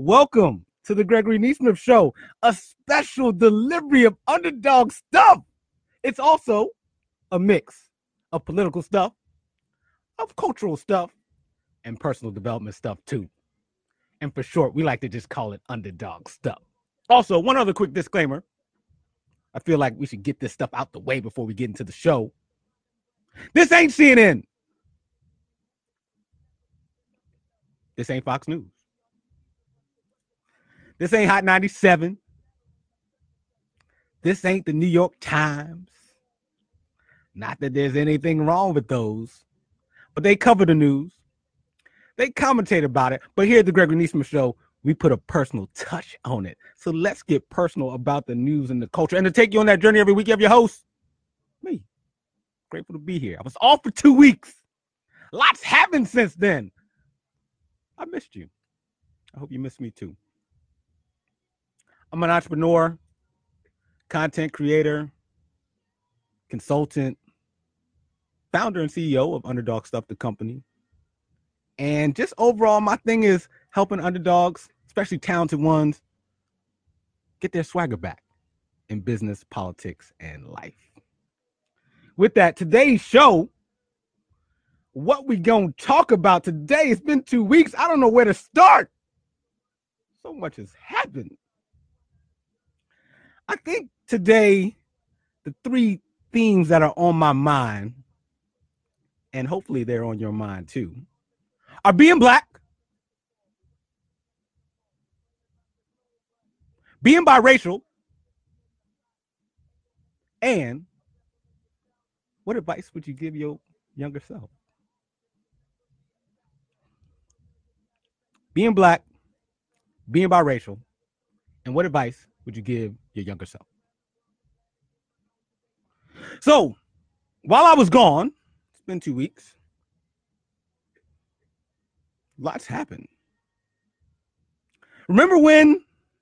Welcome to the Gregory Neesmith Show, a special delivery of underdog stuff. It's also a mix of political stuff, of cultural stuff, and personal development stuff too. And for short, we like to just call it underdog stuff. Also, one other quick disclaimer. I feel like we should get this stuff out the way before we get into the show. This ain't CNN. This ain't Fox News. This ain't Hot 97. This ain't the New York Times. Not that there's anything wrong with those, but they cover the news. They commentate about it. But here at the Gregory Neesmith Show, we put a personal touch on it. So let's get personal about the news and the culture. And to take you on that journey every week, you have your host, me. Grateful to be here. I was off for 2 weeks. Lots happened since then. I missed you. I hope you missed me too. I'm an entrepreneur, content creator, consultant, founder and CEO of Underdog Stuff, the company. And just overall, my thing is helping underdogs, especially talented ones, get their swagger back in business, politics, and life. With that, today's show, what we gonna talk about today? It's been 2 weeks. I don't know where to start. So much has happened. I think today, the three themes that are on my mind, and hopefully they're on your mind too, are being black, being biracial, and what advice would you give your younger self? Being black, being biracial, and what advice would you give your younger self? So, while I was gone, it's been 2 weeks, lots happened. Remember when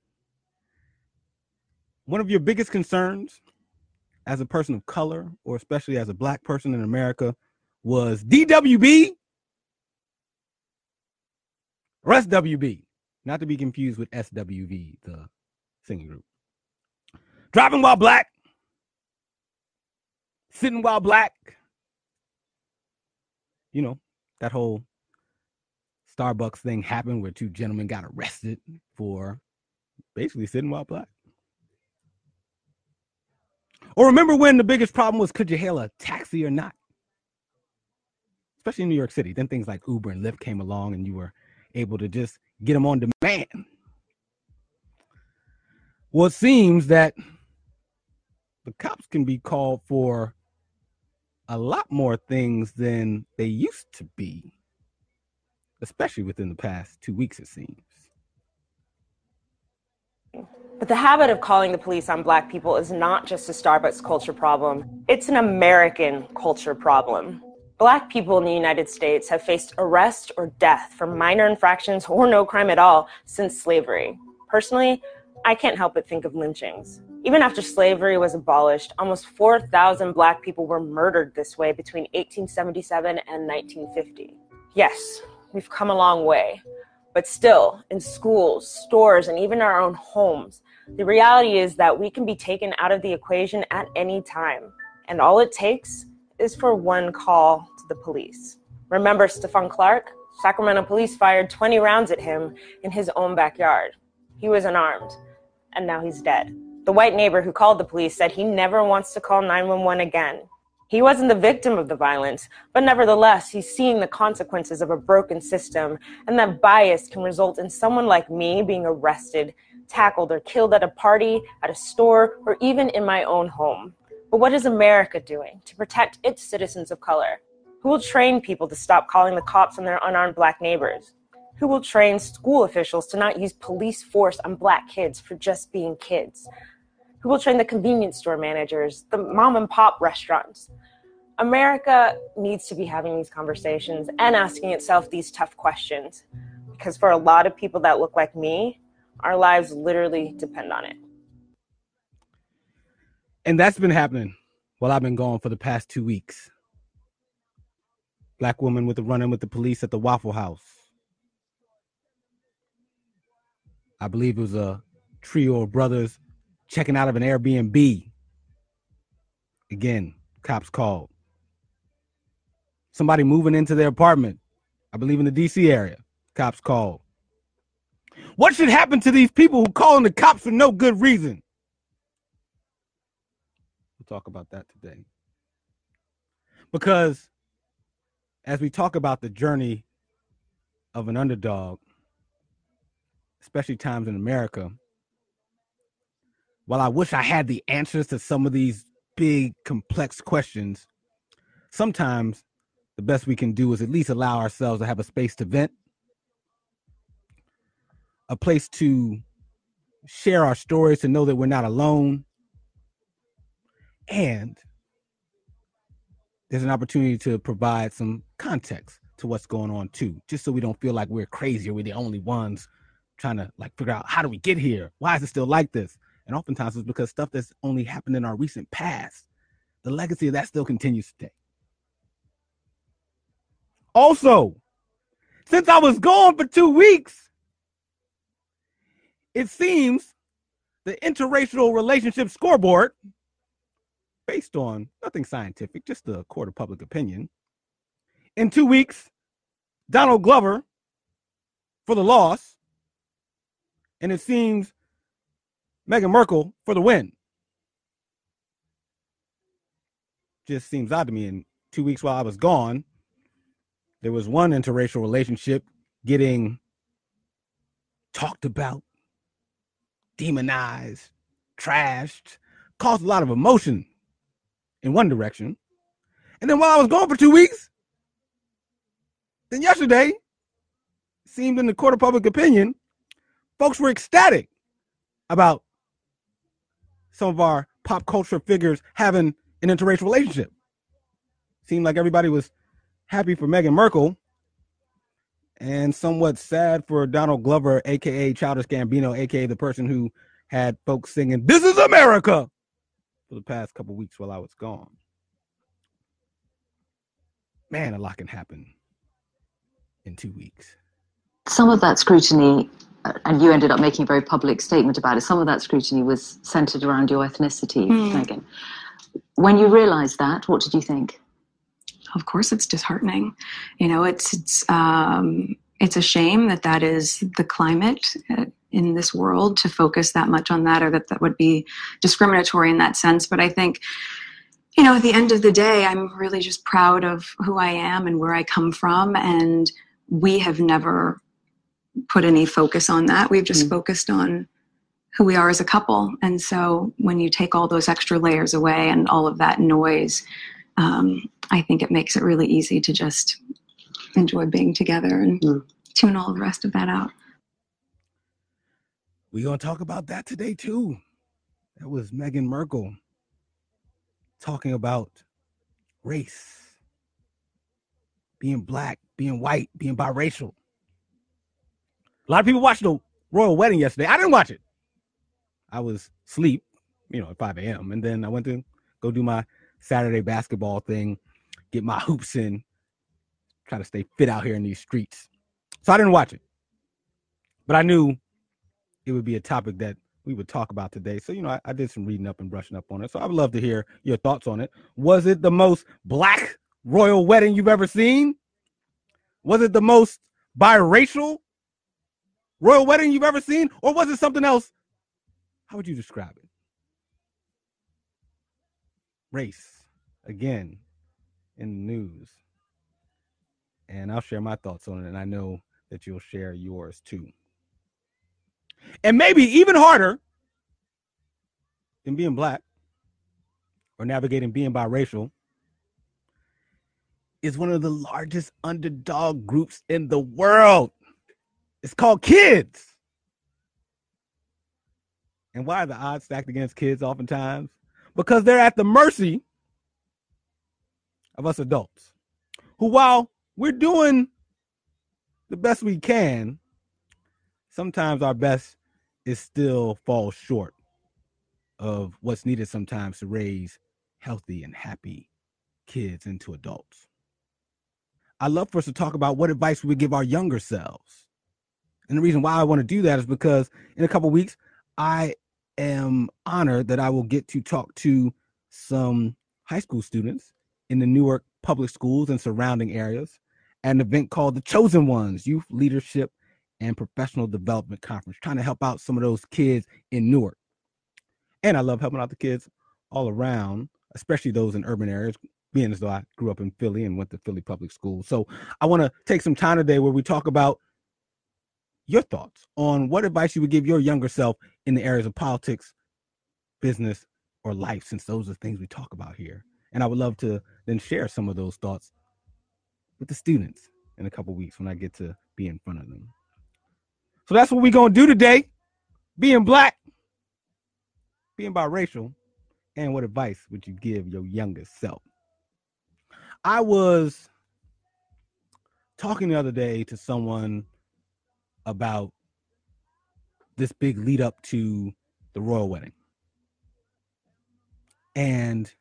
one of your biggest concerns as a person of color, or especially as a black person in America, was DWB or SWB, not to be confused with SWV, the singing group. Driving while black, sitting while black. You know, that whole Starbucks thing happened where two gentlemen got arrested for basically sitting while black. Or remember when the biggest problem was, could you hail a taxi or not? Especially in New York City. Then things like Uber and Lyft came along and you were able to just get them on demand. Well, it seems that the cops can be called for a lot more things than they used to be, especially within the past 2 weeks, it seems. But the habit of calling the police on Black people is not just a Starbucks culture problem. It's an American culture problem. Black people in the United States have faced arrest or death for minor infractions or no crime at all since slavery. Personally, I can't help but think of lynchings. Even after slavery was abolished, almost 4,000 Black people were murdered this way between 1877 and 1950. Yes, we've come a long way. But still, in schools, stores, and even our own homes, the reality is that we can be taken out of the equation at any time. And all it takes is for one call to the police. Remember Stephon Clark? Sacramento police fired 20 rounds at him in his own backyard. He was unarmed, and now he's dead. The white neighbor who called the police said he never wants to call 911 again. He wasn't the victim of the violence, but nevertheless, he's seeing the consequences of a broken system, and that bias can result in someone like me being arrested, tackled, or killed at a party, at a store, or even in my own home. But what is America doing to protect its citizens of color? Who will train people to stop calling the cops on their unarmed Black neighbors? Who will train school officials to not use police force on Black kids for just being kids? Who will train the convenience store managers, the mom and pop restaurants? America needs to be having these conversations and asking itself these tough questions, because for a lot of people that look like me, our lives literally depend on it. And that's been happening while I've been gone for the past 2 weeks. Black woman with a run-in with the police at the Waffle House. I believe it was a trio of brothers checking out of an Airbnb. Again, cops called. Somebody moving into their apartment, I believe in the DC area. Cops called. What should happen to these people who call in the cops for no good reason? We'll talk about that today. Because as we talk about the journey of an underdog, especially times in America, while I wish I had the answers to some of these big, complex questions, sometimes the best we can do is at least allow ourselves to have a space to vent, a place to share our stories, to know that we're not alone, and there's an opportunity to provide some context to what's going on too, just so we don't feel like we're crazy or we're the only ones trying to like figure out how do we get here? Why is it still like this? And oftentimes it's because stuff that's only happened in our recent past, the legacy of that still continues today. Also, since I was gone for 2 weeks, it seems the interracial relationship scoreboard, based on nothing scientific, just the court of public opinion, in 2 weeks, Donald Glover for the loss, and it seems Meghan Markle for the win. Just seems odd to me. In 2 weeks while I was gone, there was one interracial relationship getting talked about, demonized, trashed, caused a lot of emotion in one direction. And then while I was gone for 2 weeks, then yesterday, it seemed in the court of public opinion, folks were ecstatic about some of our pop culture figures having an interracial relationship. Seemed like everybody was happy for Meghan Markle and somewhat sad for Donald Glover, a.k.a. Childish Gambino, a.k.a. the person who had folks singing, "This is America," for the past couple weeks while I was gone. Man, a lot can happen in 2 weeks. Some of that scrutiny, and you ended up making a very public statement about it, some of that scrutiny was centered around your ethnicity, Meghan. When you realized that, what did you think? Of course, it's disheartening. You know, it's a shame that is the climate in this world, to focus that much on that, or that would be discriminatory in that sense. But I think, you know, at the end of the day, I'm really just proud of who I am and where I come from. And we have never put any focus on that. We've just focused on who we are as a couple. And so when you take all those extra layers away and all of that noise, I think it makes it really easy to just enjoy being together and tune all the rest of that out. We're going to talk about that today, too. That was Meghan Markle talking about race, being black, being white, being biracial. A lot of people watched the royal wedding yesterday. I didn't watch it. I was asleep, at 5 a.m. And then I went to go do my Saturday basketball thing, get my hoops in, try to stay fit out here in these streets. So I didn't watch it. But I knew it would be a topic that we would talk about today. So, I did some reading up and brushing up on it. So I would love to hear your thoughts on it. Was it the most black royal wedding you've ever seen? Was it the most biracial royal wedding you've ever seen? Or was it something else? How would you describe it? Race, again, in the news. And I'll share my thoughts on it, and I know that you'll share yours too. And maybe even harder than being black or navigating being biracial is one of the largest underdog groups in the world. It's called kids. And why are the odds stacked against kids oftentimes? Because they're at the mercy of us adults, who, while we're doing the best we can, sometimes our best is still falls short of what's needed sometimes to raise healthy and happy kids into adults. I'd love for us to talk about what advice we would give our younger selves And the reason why I want to do that is because in a couple of weeks, I am honored that I will get to talk to some high school students in the Newark public schools and surrounding areas at an event called the Chosen Ones Youth Leadership and Professional Development Conference, trying to help out some of those kids in Newark. And I love helping out the kids all around, especially those in urban areas, being as though I grew up in Philly and went to Philly public schools. So I want to take some time today where we talk about your thoughts on what advice you would give your younger self in the areas of politics, business, or life, since those are things we talk about here. And I would love to then share some of those thoughts with the students in a couple of weeks when I get to be in front of them. So that's what we're going to do today. Being Black, being biracial, and what advice would you give your younger self? I was talking the other day to someone about this big lead up to the royal wedding. And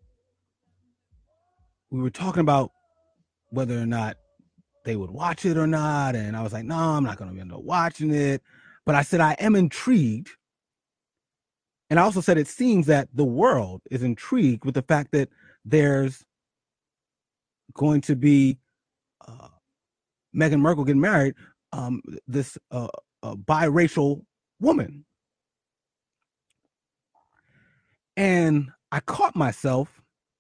we were talking about whether or not they would watch it or not. And I was like, no, I'm not going to end up watching it. But I said, I am intrigued. And I also said, it seems that the world is intrigued with the fact that there's going to be Meghan Markle getting married, this biracial woman. And I caught myself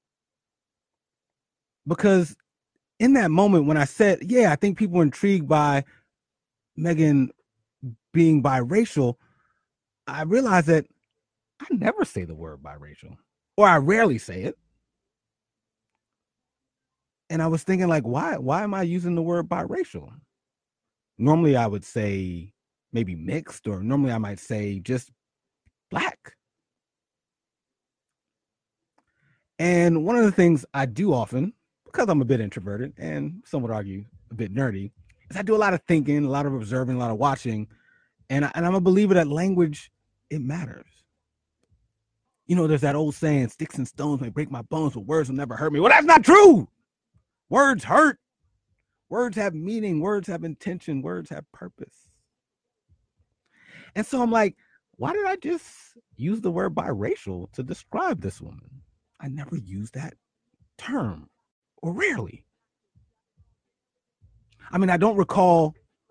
because in that moment when I said, yeah, I think people are intrigued by Meghan being biracial, I realized that I never say the word biracial, or I rarely say it. And I was thinking, like, why am I using the word biracial? Normally I would say maybe mixed, or normally I might say just Black. And one of the things I do often, because I'm a bit introverted and some would argue a bit nerdy, is I do a lot of thinking, a lot of observing, a lot of watching. And I'm a believer that language, it matters. You know, there's that old saying, sticks and stones may break my bones, but words will never hurt me. Well, that's not true. Words hurt. Words have meaning. Words have intention. Words have purpose. And so I'm like, why did I just use the word biracial to describe this woman? I never used that term, or rarely. I mean, I don't recall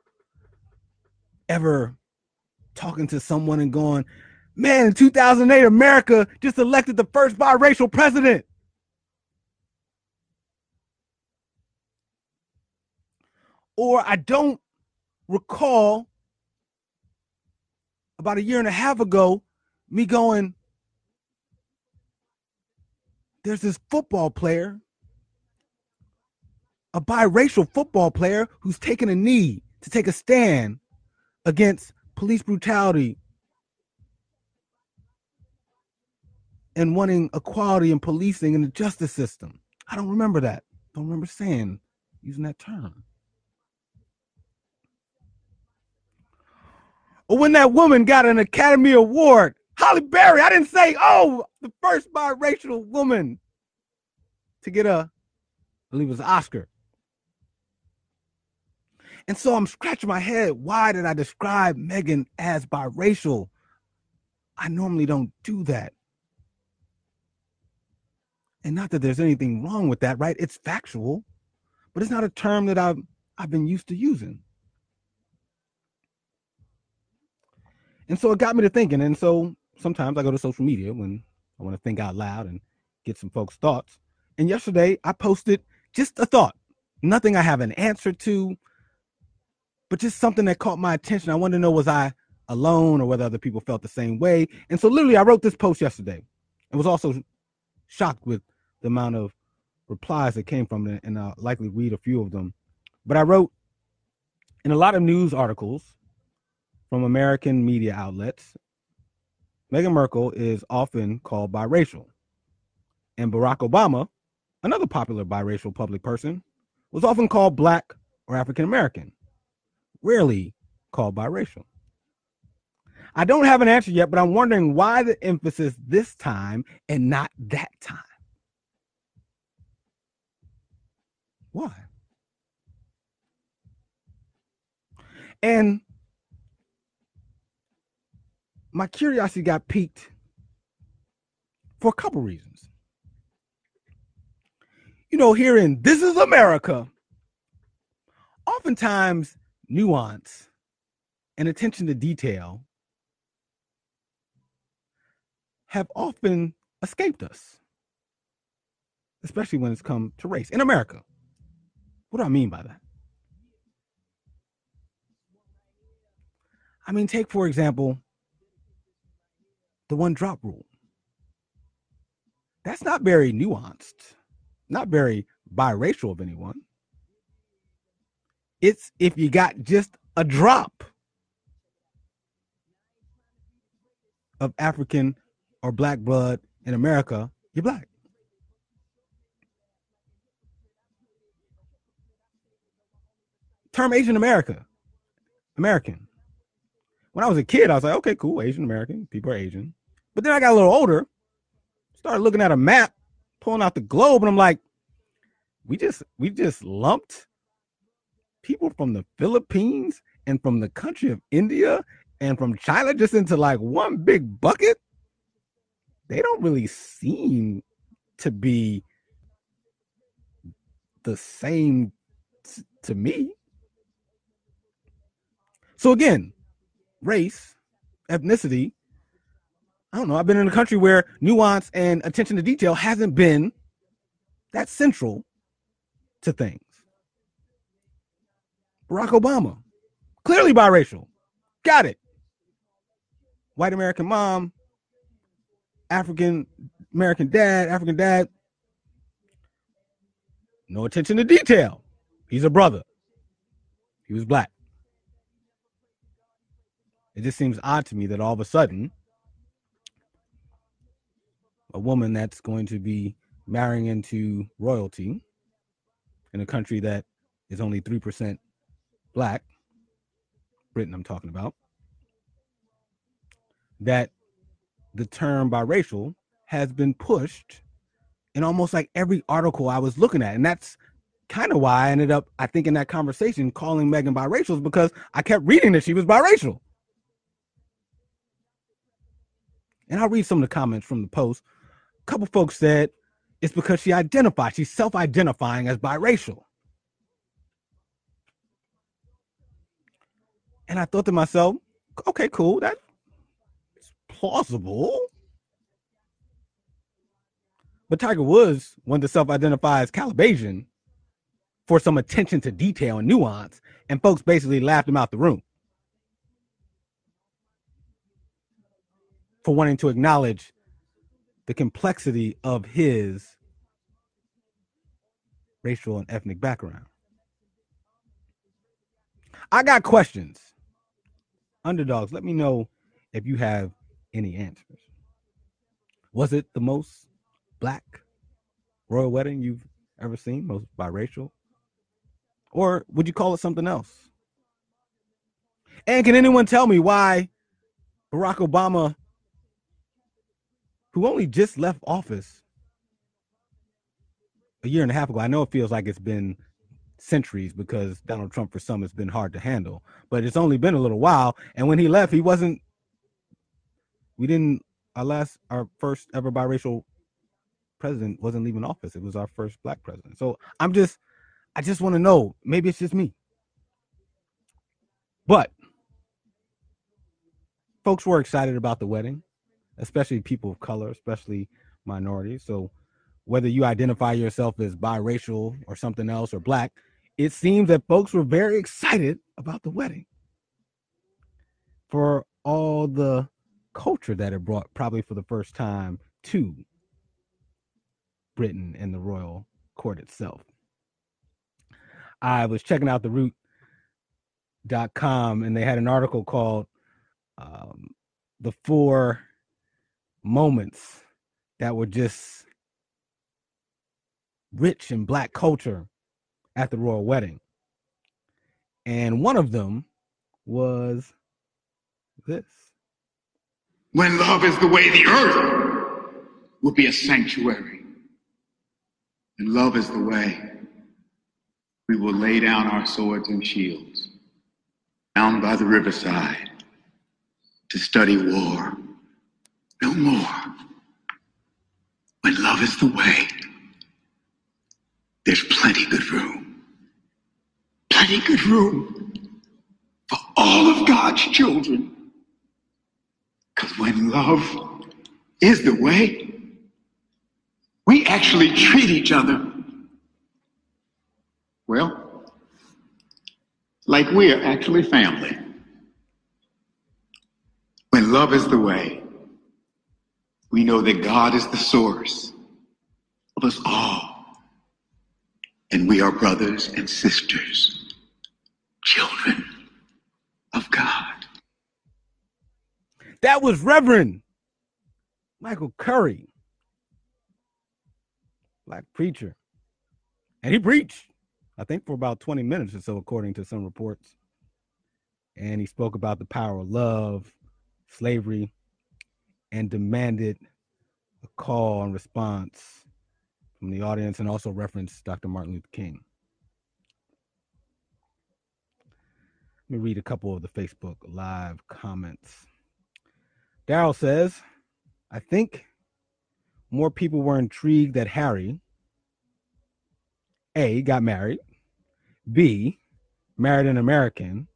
ever talking to someone and going, man, in 2008, America just elected the first biracial president. Or I don't recall about a year and a half ago me going, there's this football player, a biracial football player who's taken a knee to take a stand against police brutality and wanting equality in policing and the justice system. I don't remember that. Don't remember using that term. Or when that woman got an Academy Award, Halle Berry, I didn't say, oh, the first biracial woman to get I believe it was an Oscar. And so I'm scratching my head. Why did I describe Meghan as biracial? I normally don't do that. And not that there's anything wrong with that, right? It's factual, but it's not a term that I've been used to using. And so it got me to thinking. And so sometimes I go to social media when I want to think out loud and get some folks' thoughts. And yesterday I posted just a thought, nothing I have an answer to, but just something that caught my attention. I wanted to know, was I alone or whether other people felt the same way? And so literally I wrote this post yesterday and was also shocked with the amount of replies that came from it. And I'll likely read a few of them. But I wrote, in a lot of news articles from American media outlets, Meghan Markle is often called biracial. And Barack Obama, another popular biracial public person, was often called Black or African American, rarely called biracial. I don't have an answer yet, but I'm wondering why the emphasis this time and not that time. Why? And my curiosity got piqued for a couple reasons. You know, here in This Is America, oftentimes nuance and attention to detail have often escaped us, especially when it's come to race in America. What do I mean by that? I mean, take, for example, the one drop rule. That's not very nuanced, not very biracial of anyone. It's if you got just a drop of African or black blood in America, you're black. Term Asian American. When I was a kid, I was like, okay, cool, Asian American, people are Asian. But then I got a little older, started looking at a map, pulling out the globe, and I'm like, we just lumped people from the Philippines and from the country of India and from China just into like one big bucket. They don't really seem to be the same to me. So again, race, ethnicity, I don't know. I've been in a country where nuance and attention to detail hasn't been that central to things. Barack Obama, clearly biracial. Got it. White American mom, African American dad. No attention to detail. He's a brother. He was black. It just seems odd to me that all of a sudden, a woman that's going to be marrying into royalty in a country that is only 3% black, Britain I'm talking about, that the term biracial has been pushed in almost like every article I was looking at. And that's kind of why I ended up, I think, in that conversation calling Meghan biracial, because I kept reading that she was biracial. And I'll read some of the comments from the post. A couple folks said it's because she's self-identifying as biracial. And I thought to myself, okay, cool, that's plausible. But Tiger Woods wanted to self-identify as Calabasian for some attention to detail and nuance, and folks basically laughed him out the room for wanting to acknowledge the complexity of his racial and ethnic background. I got questions. Underdogs, let me know if you have any answers. Was it the most black royal wedding you've ever seen, most biracial? Or would you call it something else? And can anyone tell me why Barack Obama, who only just left office a year and a half ago, I know it feels like it's been centuries because Donald Trump for some has been hard to handle, but it's only been a little while. And when he left, our first ever biracial president wasn't leaving office. It was our first black president. So I just want to know, maybe it's just me, but folks were excited about the wedding, especially people of color, especially minorities. So whether you identify yourself as biracial or something else or black, it seems that folks were very excited about the wedding for all the culture that it brought, probably for the first time, to Britain and the royal court itself. I was checking out theroot.com, and they had an article called The 4 Moments That Were Just Rich in Black Culture at the royal wedding. And one of them was this. When love is the way, the earth will be a sanctuary. And love is the way, we will lay down our swords and shields down by the riverside to study war. No more. When love is the way, there's plenty good room. Plenty good room for all of God's children. Because when love is the way, we actually treat each other, well, like we are actually family. When love is the way, we know that God is the source of us all. And we are brothers and sisters, children of God. That was Reverend Michael Curry, black preacher. And he preached, I think, for about 20 minutes or so, according to some reports. And he spoke about the power of love, slavery, and demanded a call and response from the audience, and also referenced Dr. Martin Luther King. Let me read a couple of the Facebook Live comments. Daryl says, I think more people were intrigued that Harry, A, got married, B, married an American.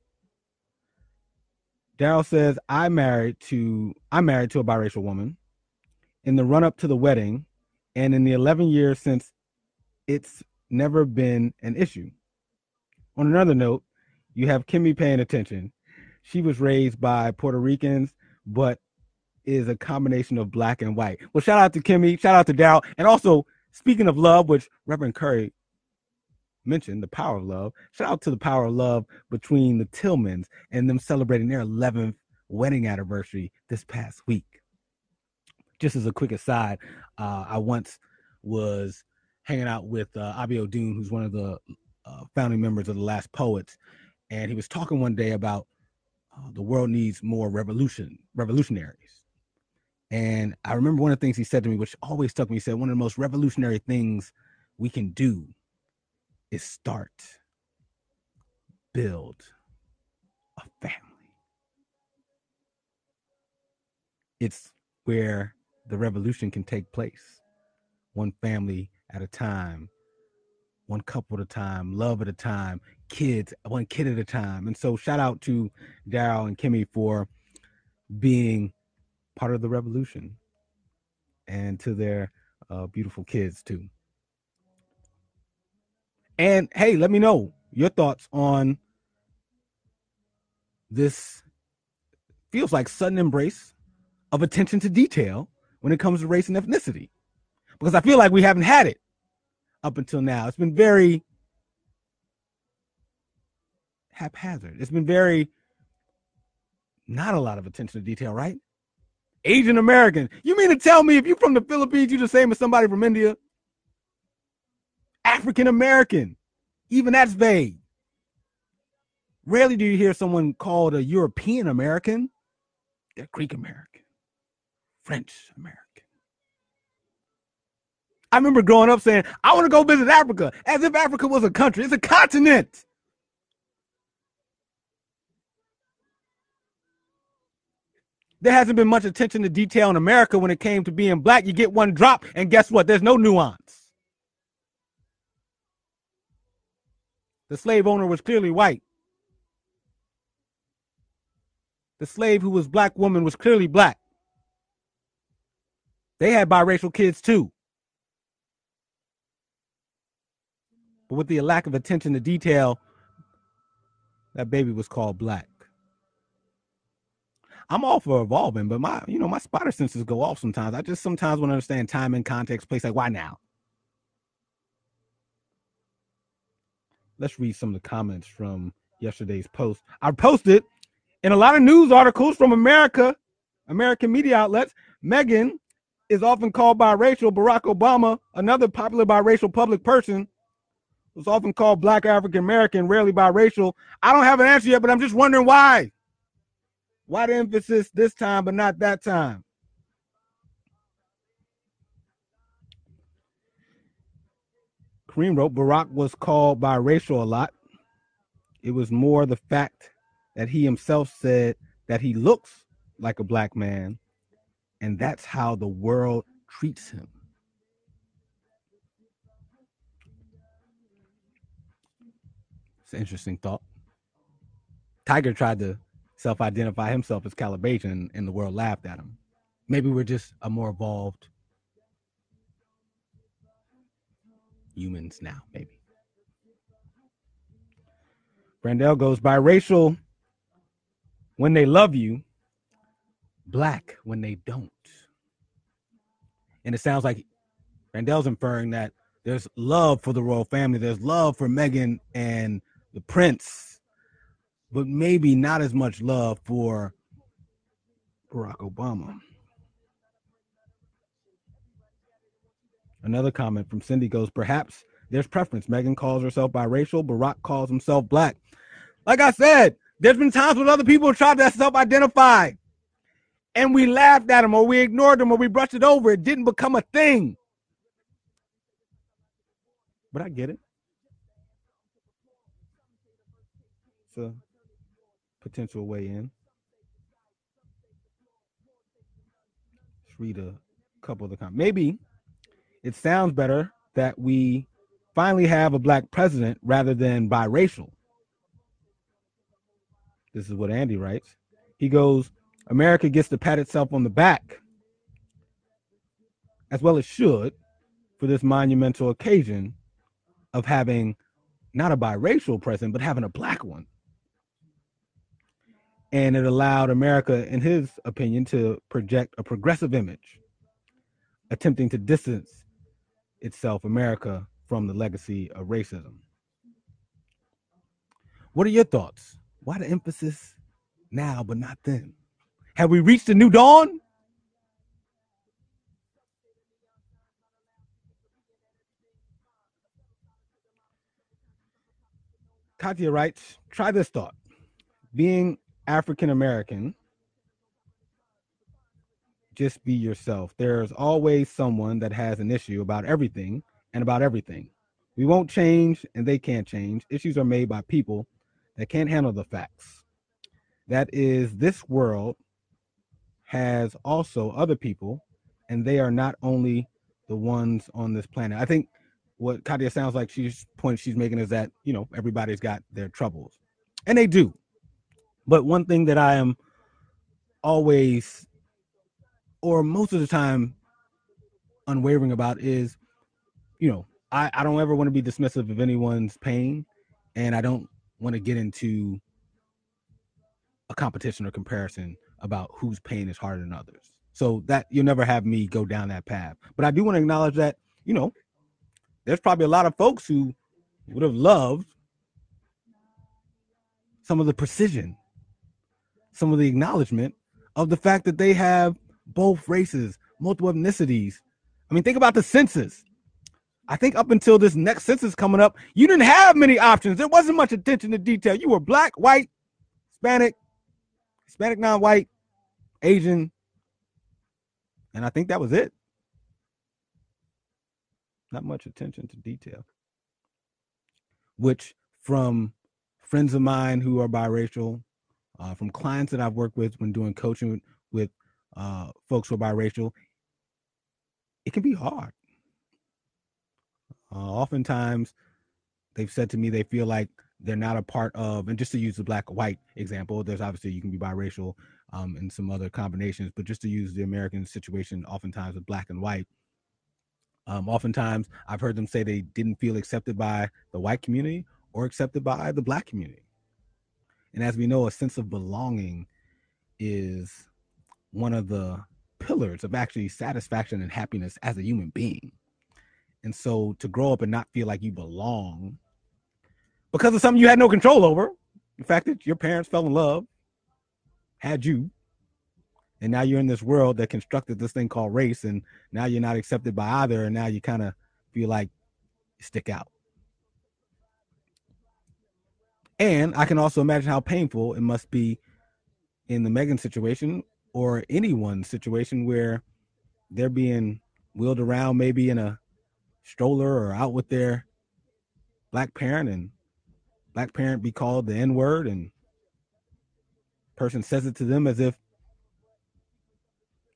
Daryl says, I'm married to a biracial woman. In the run-up to the wedding, and in the 11 years since, it's never been an issue. On another note, you have Kimmy paying attention. She was raised by Puerto Ricans, but is a combination of black and white. Well, shout out to Kimmy, shout out to Daryl. And also, speaking of love, which Reverend Curry mentioned, the power of love, shout out to the power of love between the Tillmans and them celebrating their 11th wedding anniversary this past week. Just as a quick aside, I once was hanging out with Abi Odun, who's one of the founding members of the Last Poets, and he was talking one day about the world needs more revolutionaries. And I remember one of the things he said to me, which always stuck me. He said, one of the most revolutionary things we can do is build a family. It's where the revolution can take place. One family at a time, one couple at a time, love at a time, one kid at a time. And so shout out to Daryl and Kimmy for being part of the revolution, and to their beautiful kids too. And hey, let me know your thoughts on this. Feels like sudden embrace of attention to detail when it comes to race and ethnicity, because I feel like we haven't had it up until now. It's been very haphazard. It's been very not a lot of attention to detail, right? Asian American. You mean to tell me if you're from the Philippines, you're the same as somebody from India? African American. Even that's vague. Rarely do you hear someone called a European American. They're Greek American, French American. I remember growing up saying, I want to go visit Africa, as if Africa was a country. It's a continent. There hasn't been much attention to detail in America when it came to being black. You get one drop, and guess what? There's no nuance. The slave owner was clearly white. The slave who was black woman was clearly black. They had biracial kids too. But with the lack of attention to detail, that baby was called black. I'm all for evolving, but my spotter senses go off sometimes. I just sometimes want to understand time and context, place, like why now? Let's read some of the comments from yesterday's post. I posted in a lot of news articles from American media outlets. Meghan is often called biracial. Barack Obama, another popular biracial public person, was often called black African American, rarely biracial. I don't have an answer yet, but I'm just wondering why. Why the emphasis this time but not that time? Kareem wrote, Barack was called biracial a lot. It was more the fact that he himself said that he looks like a black man, and that's how the world treats him. It's an interesting thought. Tiger tried to self-identify himself as Calibrasion, and the world laughed at him. Maybe we're just a more evolved humans now, maybe. Brandel goes, biracial when they love you, black when they don't. And it sounds like Brandel's inferring that there's love for the royal family, there's love for Meghan and the prince, but maybe not as much love for Barack Obama. Another comment from Cindy goes, perhaps there's preference. Meghan calls herself biracial, Barack calls himself black. Like I said, there's been times when other people tried to self-identify and we laughed at them or we ignored them or we brushed it over. It didn't become a thing. But I get it. It's a potential way in. Let's read a couple of the comments. Maybe it sounds better that we finally have a black president rather than biracial. This is what Andy writes. He goes, America gets to pat itself on the back, as well as should, for this monumental occasion of having not a biracial president, but having a black one. And it allowed America, in his opinion, to project a progressive image, attempting to distance itself, America, from the legacy of racism. What are your thoughts? Why the emphasis now, but not then? Have we reached a new dawn? Katya writes, try this thought. Being African American, just be yourself. There's always someone that has an issue about everything and about everything. We won't change and they can't change. Issues are made by people that can't handle the facts. That is, this world has also other people, and they are not only the ones on this planet. I think what Katya sounds like she's making is that, you know, everybody's got their troubles, and they do. But one thing that I am always, or most of the time, unwavering about is, you know, I don't ever want to be dismissive of anyone's pain, and I don't want to get into a competition or comparison about whose pain is harder than others. So that you'll never have me go down that path. But I do want to acknowledge that, you know, there's probably a lot of folks who would have loved some of the precision, some of the acknowledgement of the fact that they have both races, multiple ethnicities. I mean, think about the census. I think up until this next census coming up, you didn't have many options. There wasn't much attention to detail. You were black, white, Hispanic, non-white, Asian, and I think that was it. Not much attention to detail, which from friends of mine who are biracial, from clients that I've worked with when doing coaching with folks who are biracial, it can be hard. Oftentimes, they've said to me they feel like they're not a part of, and just to use the black-white example, there's obviously you can be biracial and some other combinations, but just to use the American situation, oftentimes with black and white, oftentimes I've heard them say they didn't feel accepted by the white community or accepted by the black community. And as we know, a sense of belonging is one of the pillars of actually satisfaction and happiness as a human being. And so to grow up and not feel like you belong because of something you had no control over, the fact that your parents fell in love, had you, and now you're in this world that constructed this thing called race, and now you're not accepted by either, and now you kind of feel like you stick out. And I can also imagine how painful it must be in the Meghan situation or anyone's situation where they're being wheeled around maybe in a stroller or out with their black parent, and black parent be called the N-word, and person says it to them as if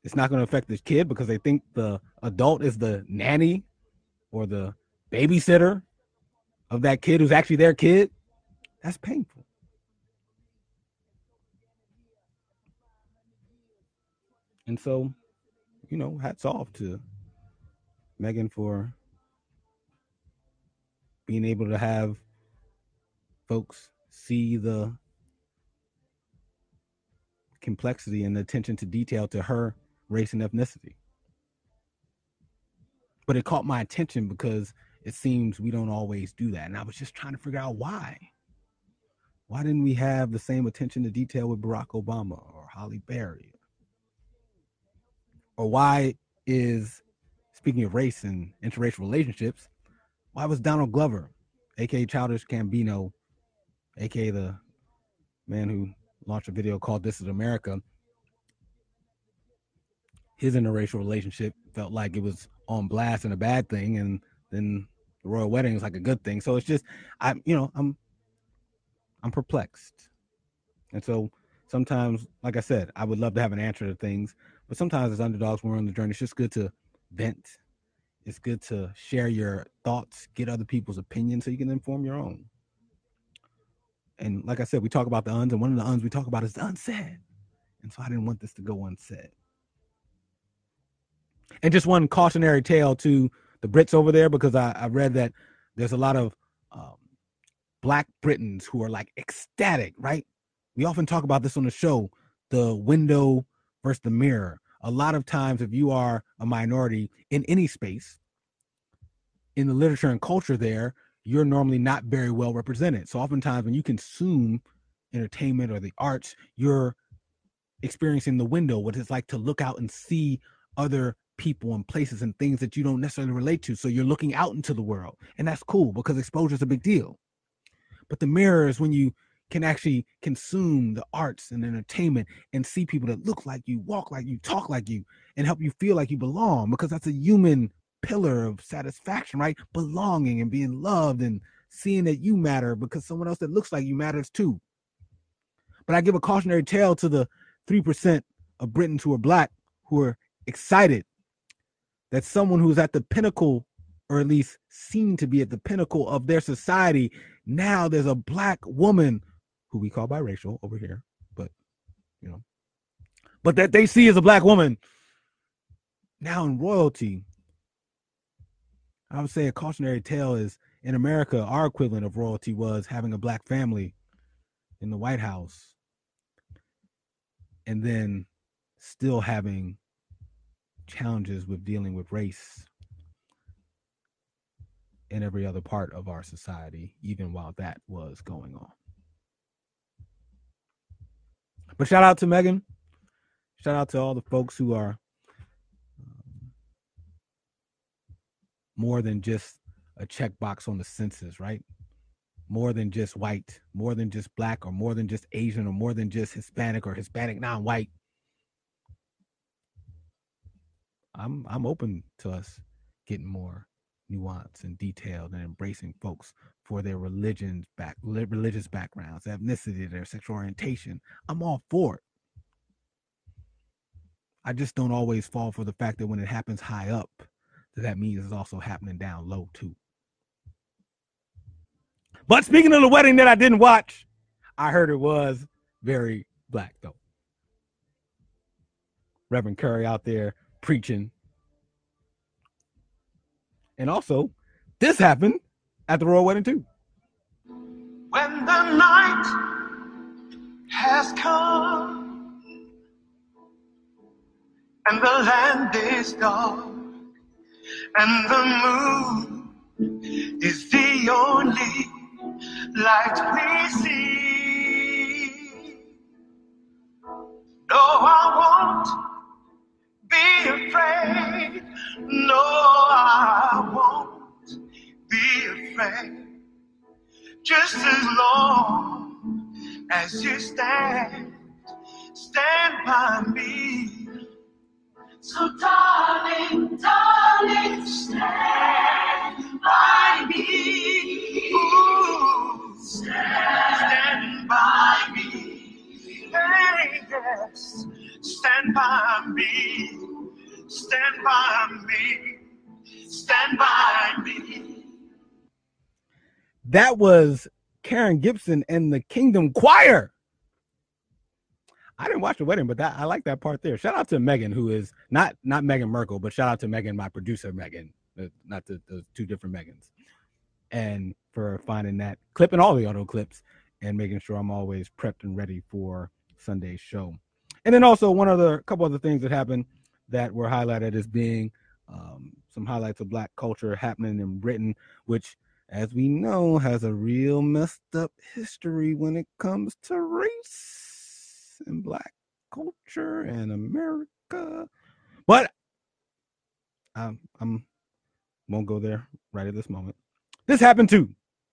It's not going to affect the kid because they think the adult is the nanny or the babysitter of that kid who's actually their kid. That's painful. And so, hats off to Megan for being able to have folks see the complexity and the attention to detail to her race and ethnicity. But it caught my attention because it seems we don't always do that. And I was just trying to figure out why. Why didn't we have the same attention to detail with Barack Obama or Halle Berry? Or why is, speaking of race and interracial relationships, why was Donald Glover, a.k.a. Childish Gambino, a.k.a. the man who launched a video called This Is America, his interracial relationship felt like it was on blast and a bad thing, and then the royal wedding is like a good thing. So it's just, I'm perplexed. And so sometimes, like I said, I would love to have an answer to things, but sometimes as underdogs, when we're on the journey, it's just good to vent. It's good to share your thoughts, get other people's opinions so you can inform your own. And like I said, we talk about the uns, and one of the uns we talk about is the unsaid. And so I didn't want this to go unsaid. And just one cautionary tale to the Brits over there, because I read that there's a lot of Black Britons who are like ecstatic, right? We often talk about this on the show, the window versus the mirror. A lot of times, if you are a minority in any space, in the literature and culture there, you're normally not very well represented. So oftentimes when you consume entertainment or the arts, you're experiencing the window, what it's like to look out and see other people and places and things that you don't necessarily relate to. So you're looking out into the world, and that's cool because exposure is a big deal. But the mirror is when you can actually consume the arts and entertainment and see people that look like you, walk like you, talk like you, and help you feel like you belong, because that's a human pillar of satisfaction, right? Belonging and being loved and seeing that you matter because someone else that looks like you matters too. But I give a cautionary tale to the 3% of Britons who are Black, who are excited that someone who's at the pinnacle, or at least seen to be at the pinnacle of their society, now there's a Black woman who we call biracial over here, but but that they see as a Black woman now in royalty. I would say a cautionary tale is, in America, our equivalent of royalty was having a Black family in the White House, and then still having challenges with dealing with race in every other part of our society, even while that was going on. But shout out to Megan. Shout out to all the folks who are more than just a checkbox on the census, right? More than just white, more than just Black, or more than just Asian, or more than just Hispanic or Hispanic non-white. I'm open to us getting more nuance and detailed and embracing folks for their religious backgrounds, ethnicity, their sexual orientation. I'm all for it. I just don't always fall for the fact that when it happens high up, that means it's also happening down low too. But speaking of the wedding that I didn't watch, I heard it was very Black though. Reverend Curry out there preaching. And also, this happened at the royal wedding too. When the night has come and the land is dark and the moon is the only light we see. No, I won't be afraid. No, I won't be afraid. Just as long as you stand by me. So darling, darling, stand by me. Ooh, stand by me. Hey, yes, stand by me, stand by me, stand by me. That was Karen Gibson and the Kingdom Choir. I didn't watch the wedding, but I like that part there. Shout out to Megan, who is not Meghan Merkel, but shout out to Megan, my producer, Megan, not the two different Megans, and for finding that clip and all the auto clips and making sure I'm always prepped and ready for Sunday's show. And then also couple other things that happened that were highlighted as being some highlights of Black culture happening in Britain, which, as we know, has a real messed up history when it comes to race and Black culture and America. But I won't go there right at this moment. This happened too.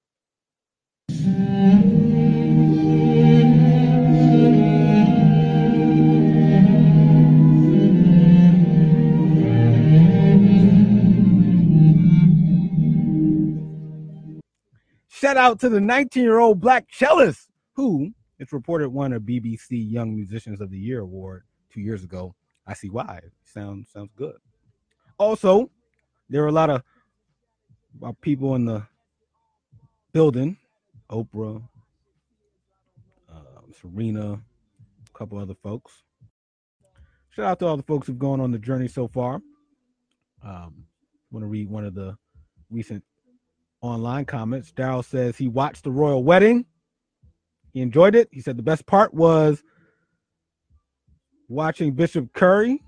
Shout out to the 19-year-old Black cellist who it's reported won a BBC Young Musicians of the Year award 2 years ago. I see why. Sounds good. Also, there were a lot of people in the building. Oprah, Serena, a couple other folks. Shout out to all the folks who've gone on the journey so far. Want to read one of the recent online comments. Daryl says he watched the royal wedding. He enjoyed it. He said the best part was watching Bishop Curry,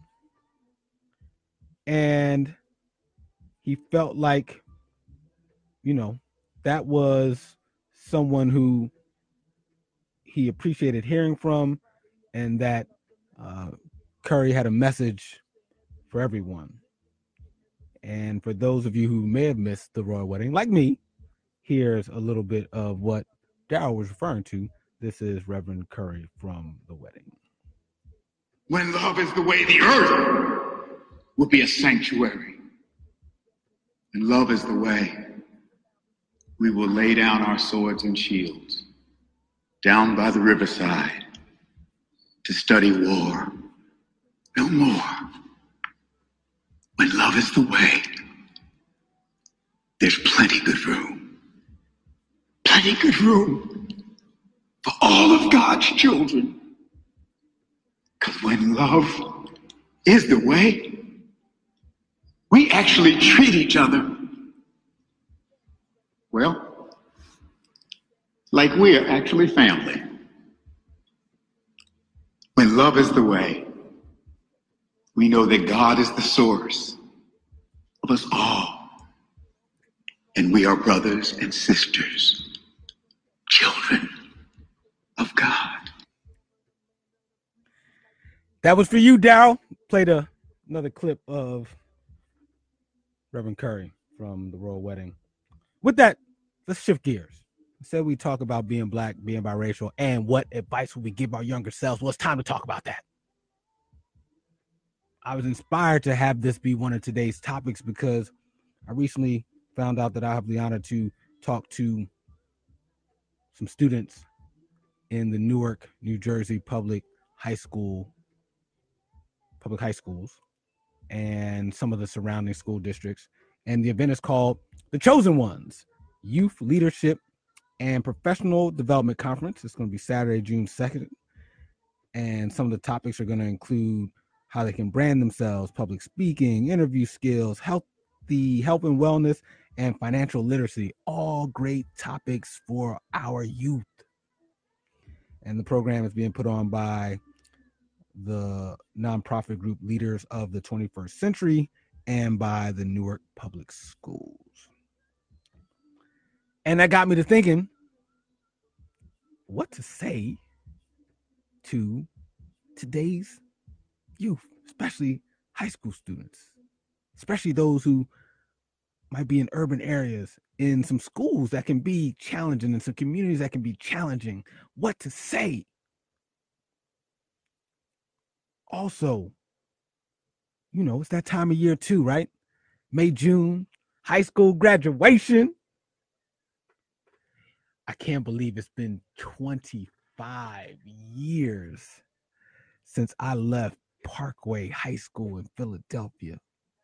and he felt like, that was someone who he appreciated hearing from, and that Curry had a message for everyone. And for those of you who may have missed the royal wedding, like me, here's a little bit of what Daryl was referring to. This is Reverend Curry from the wedding. When love is the way, the earth will be a sanctuary. And love is the way, we will lay down our swords and shields down by the riverside to study war no more. When love is the way, there's plenty good room. Plenty good room for all of God's children. Because when love is the way, we actually treat each other, well, like we're actually family. When love is the way, we know that God is the source of us all. And we are brothers and sisters, children of God. That was for you, Daryl. Played another clip of Reverend Curry from the royal wedding. With that, let's shift gears. Instead, we talk about being Black, being biracial, and what advice would we give our younger selves. Well, it's time to talk about that. I was inspired to have this be one of today's topics because I recently found out that I have the honor to talk to some students in the Newark, New Jersey public high schools, and some of the surrounding school districts. And the event is called The Chosen Ones, Youth Leadership and Professional Development Conference. It's going to be Saturday, June 2nd. And some of the topics are going to include how they can brand themselves, public speaking, interview skills, health and wellness, and financial literacy. All great topics for our youth. And the program is being put on by the nonprofit group Leaders of the 21st Century and by the Newark Public Schools. And that got me to thinking, what to say to today's youth, especially high school students, especially those who might be in urban areas, in some schools that can be challenging, in some communities that can be challenging. What to say? Also, it's that time of year too, right? May, June, high school graduation. I can't believe it's been 25 years since I left Parkway High School in Philadelphia.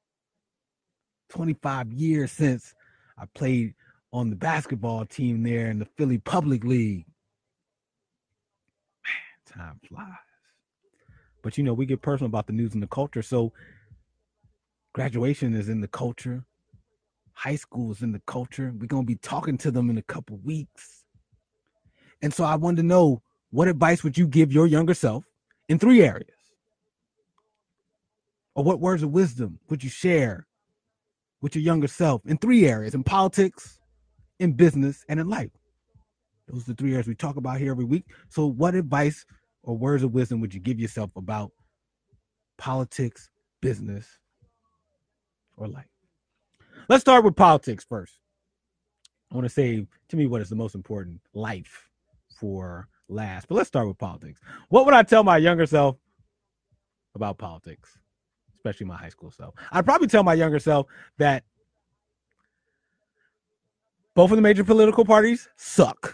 25 years since I played on the basketball team there in the Philly Public League. Man, time flies. But we get personal about the news and the culture. So graduation is in the culture. High school is in the culture. We're going to be talking to them in a couple weeks. And so I wanted to know, what advice would you give your younger self in 3 areas? Or what words of wisdom would you share with your younger self in 3 areas: in politics, in business, and in life? Those are the 3 areas we talk about here every week. So what advice or words of wisdom would you give yourself about politics, business, or life? Let's start with politics first. I want to say, to me, what is the most important: life for last. But let's start with politics. What would I tell my younger self about politics, especially my high school self? I'd probably tell my younger self that both of the major political parties suck.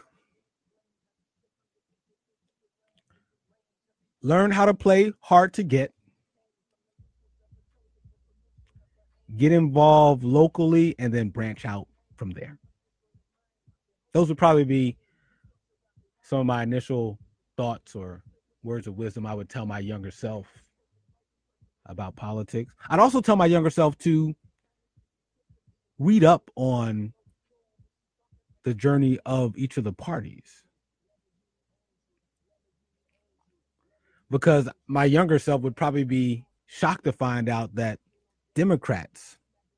Learn how to play hard to get. Get involved locally and then branch out from there. Those would probably be some of my initial thoughts or words of wisdom I would tell my younger self about politics. I'd also tell my younger self to read up on the journey of each of the parties, because my younger self would probably be shocked to find out that Democrats,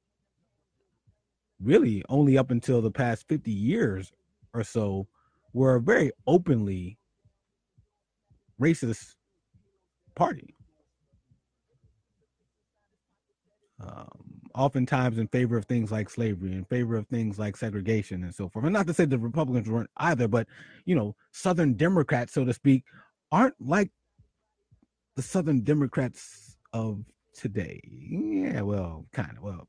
really only up until the past 50 years or so, were a very openly racist party. Oftentimes in favor of things like slavery, in favor of things like segregation and so forth. And not to say the Republicans weren't either, but, Southern Democrats, so to speak, aren't like the Southern Democrats of today. Yeah, well, kind of. Well,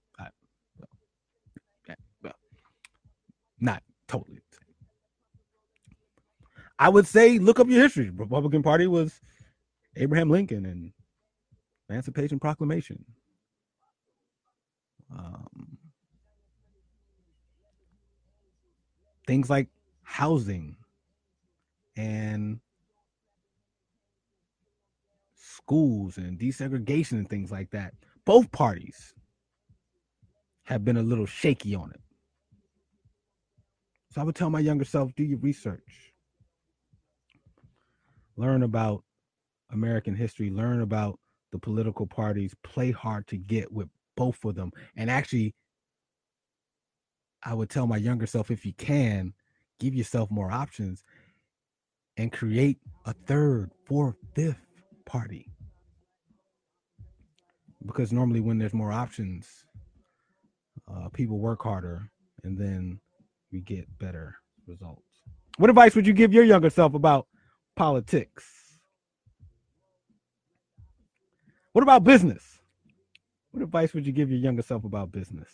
not totally the same. I would say look up your history. The Republican Party was Abraham Lincoln and Emancipation Proclamation. Things like housing and schools and desegregation and things like that. Both parties have been a little shaky on it. So I would tell my younger self, do your research. Learn about American history. Learn about the political parties. Play hard to get with both of them. And actually, I would tell my younger self, if you can, give yourself more options and create a 3rd, 4th, 5th party. Because normally when there's more options, people work harder and then we get better results. What advice would you give your younger self about politics? What about business? What advice would you give your younger self about business?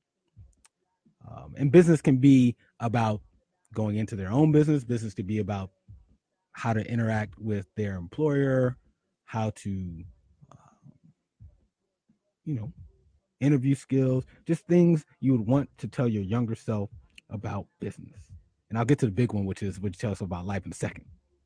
And business can be about going into their own business. Business could be about how to interact with their employer, how to, interview skills, just things you would want to tell your younger self about business. And I'll get to the big one, which is what you tell us about life in a second.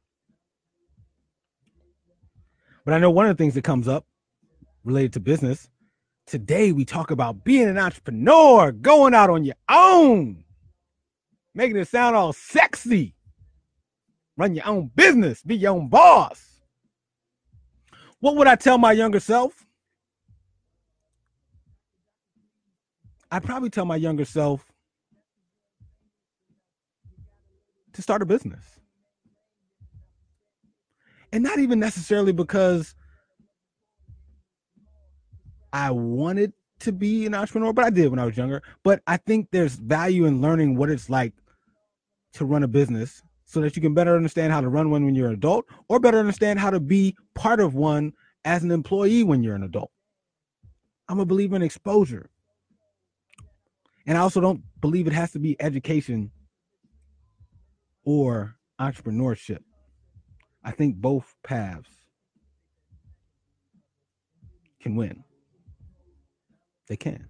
But I know one of the things that comes up related to business, today we talk about being an entrepreneur, going out on your own, making it sound all sexy, run your own business, be your own boss. What would I tell my younger self? I'd probably tell my younger self to start a business. And not even necessarily because I wanted to be an entrepreneur, but I did when I was younger. But I think there's value in learning what it's like to run a business so that you can better understand how to run one when you're an adult, or better understand how to be part of one as an employee when you're an adult. I'm a believer in exposure. And I also don't believe it has to be education or entrepreneurship. I think both paths can win. They can.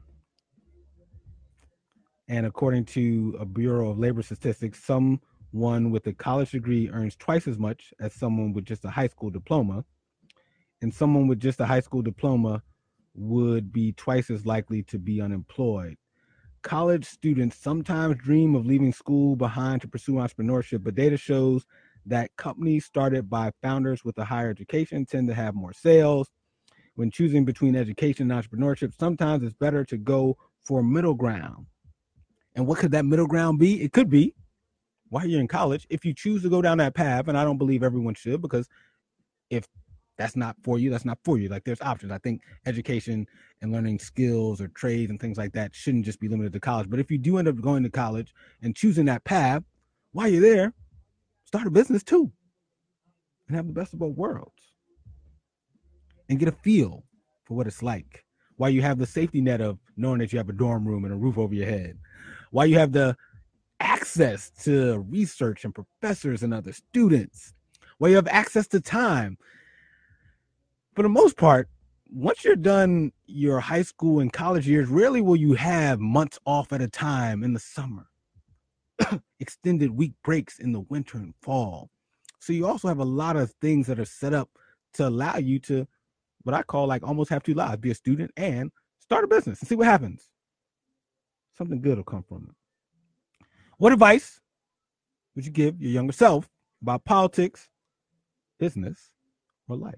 And according to a Bureau of Labor Statistics, someone with a college degree earns twice as much as someone with just a high school diploma. And someone with just a high school diploma would be twice as likely to be unemployed. College students sometimes dream of leaving school behind to pursue entrepreneurship, but data shows that companies started by founders with a higher education tend to have more sales. When choosing between education and entrepreneurship, sometimes it's better to go for middle ground. And what could that middle ground be? It could be, while you're in college, if you choose to go down that path, and I don't believe everyone should, because if that's not for you, that's not for you. Like, there's options. I think education and learning skills or trades and things like that shouldn't just be limited to college. But if you do end up going to college and choosing that path, while you're there, start a business too and have the best of both worlds and get a feel for what it's like, while you have the safety net of knowing that you have a dorm room and a roof over your head, while you have the access to research and professors and other students, while you have access to time. For the most part, once you're done your high school and college years, rarely will you have months off at a time in the summer, extended week breaks in the winter and fall. So you also have a lot of things that are set up to allow you to, what I call, like, almost have two lives: be a student and start a business and see what happens. Something good will come from it. What advice would you give your younger self about politics, business, or life?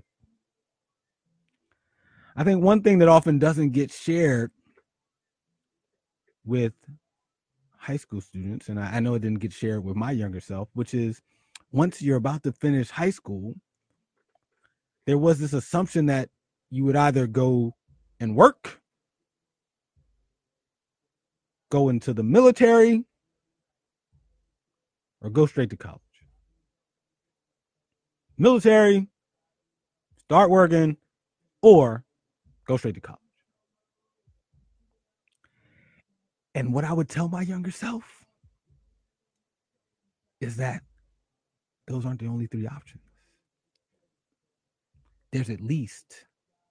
I think one thing that often doesn't get shared with high school students, and I know it didn't get shared with my younger self, which is, once you're about to finish high school, there was this assumption that you would either go and work, go into the military, or go straight to college. Military, start working, or go straight to college. And what I would tell my younger self is that those aren't the only three options. There's at least,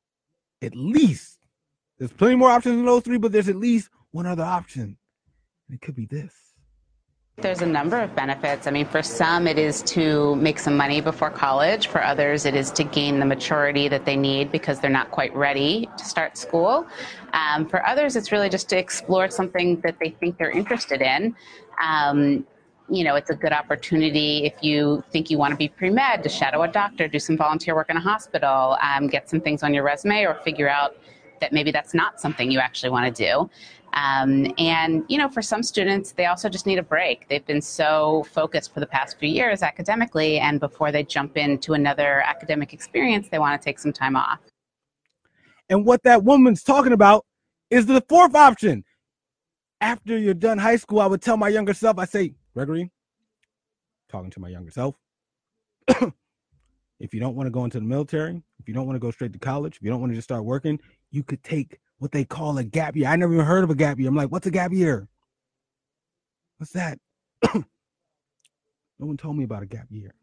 there's plenty more options than those three, but there's at least one other option. And it could be this. There's a number of benefits. I mean, for some, it is to make some money before college. For others, it is to gain the maturity that they need because they're not quite ready to start school. For others, it's really just to explore something that they think they're interested in. It's a good opportunity if you think you want to be pre-med, to shadow a doctor, do some volunteer work in a hospital, get some things on your resume, or figure out that maybe that's not something you actually want to do. For some students, they also just need a break. They've been so focused for the past few years academically, and before they jump into another academic experience, they want to take some time off. And what that woman's talking about is the fourth option. After you're done high school, I would tell my younger self, I say, Gregory, talking to my younger self, if you don't want to go into the military, if you don't want to go straight to college, if you don't want to just start working, you could take what they call a gap year. I never even heard of a gap year. I'm like, what's a gap year? What's that? No one told me about a gap year.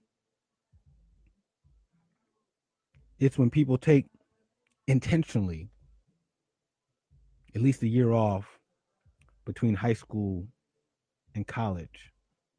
It's when people take intentionally at least a year off between high school and college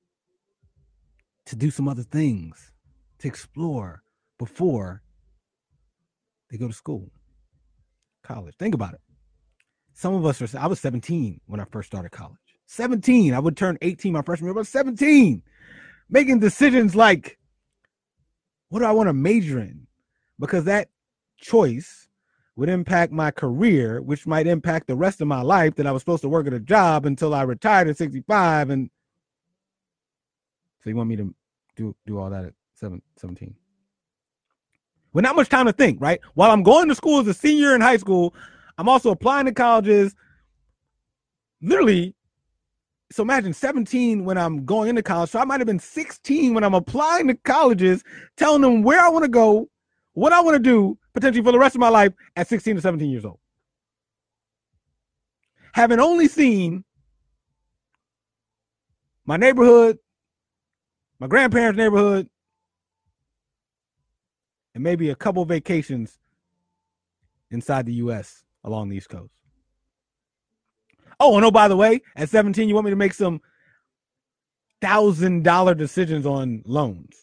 to do some other things, to explore before they go to school, college. Think about it. Some of us I was 17 when I first started college. 17. I would turn 18 my freshman year, but I was 17. Making decisions like, what do I want to major in? Because that choice would impact my career, which might impact the rest of my life, that I was supposed to work at a job until I retired at 65. And so you want me to do all that at 17? With not much time to think, right? While I'm going to school as a senior in high school, I'm also applying to colleges. Literally, so imagine 17 when I'm going into college. So I might have been 16 when I'm applying to colleges, telling them where I want to go, what I want to do, potentially for the rest of my life at 16 to 17 years old. Having only seen my neighborhood, my grandparents' neighborhood, and maybe a couple vacations inside the U.S. along the East Coast. Oh, and by the way, at 17, you want me to make some $1,000 decisions on loans.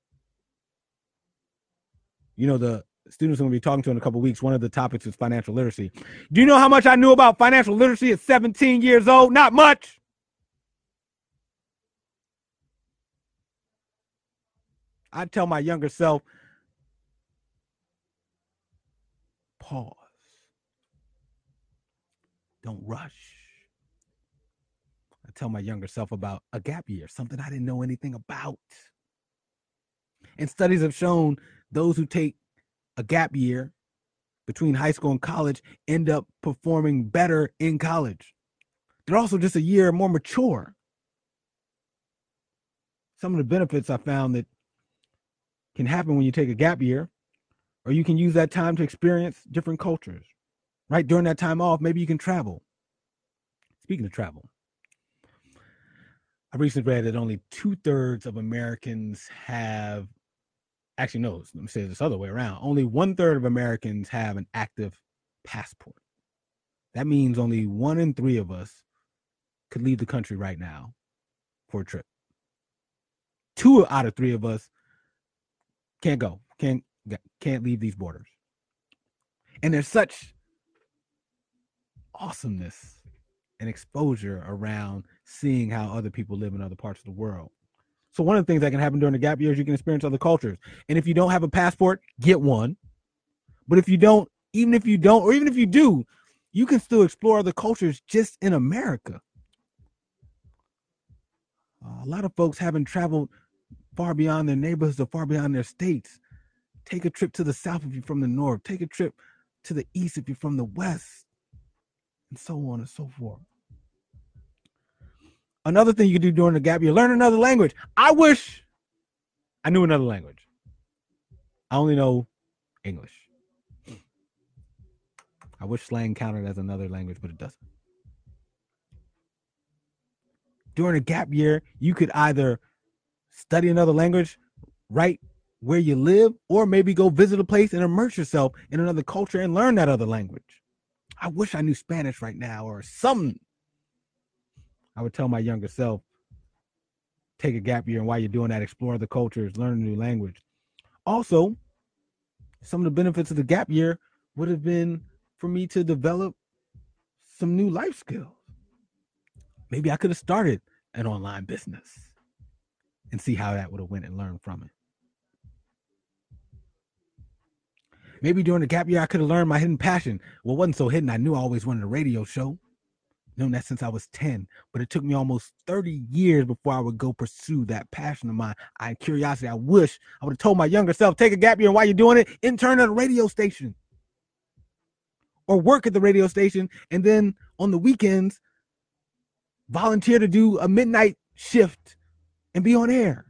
You know, the students I'm going to be talking to in a couple of weeks, one of the topics is financial literacy. Do you know how much I knew about financial literacy at 17 years old? Not much. I'd tell my younger self, pause. Don't rush. I tell my younger self about a gap year, something I didn't know anything about. And studies have shown those who take a gap year between high school and college end up performing better in college. They're also just a year more mature. Some of the benefits I found that can happen when you take a gap year, or you can use that time to experience different cultures. Right? During that time off, maybe you can travel. Speaking of travel, I recently read that only 2/3 of Americans have, actually, no, let me say this other way around. Only 1/3 of Americans have an active passport. That means only 1 in 3 of us could leave the country right now for a trip. 2 out of 3 of us can't go, can't leave these borders. And there's such awesomeness and exposure around seeing how other people live in other parts of the world. So one of the things that can happen during the gap year is you can experience other cultures. And if you don't have a passport, get one. But if you don't, even if you do, you can still explore other cultures just in America. A lot of folks haven't traveled far beyond their neighborhoods or far beyond their states. Take a trip to the south if you're from the north. Take a trip to the east if you're from the west. And so on and so forth. Another thing you can do during the gap year, learn another language. I wish I knew another language. I only know English. I wish slang counted as another language, but it doesn't. During a gap year, you could either study another language right where you live, or maybe go visit a place and immerse yourself in another culture and learn that other language. I wish I knew Spanish right now or something. I would tell my younger self, take a gap year, and while you're doing that, explore the cultures, learn a new language. Also, some of the benefits of the gap year would have been for me to develop some new life skills. Maybe I could have started an online business and see how that would have went and learned from it. Maybe during the gap year, I could have learned my hidden passion. Well, it wasn't so hidden. I knew I always wanted a radio show. Known that since I was 10, but it took me almost 30 years before I would go pursue that passion of mine. I had curiosity. I wish I would have told my younger self, take a gap year, and while you're doing it, intern at a radio station or work at the radio station, and then on the weekends, volunteer to do a midnight shift and be on air.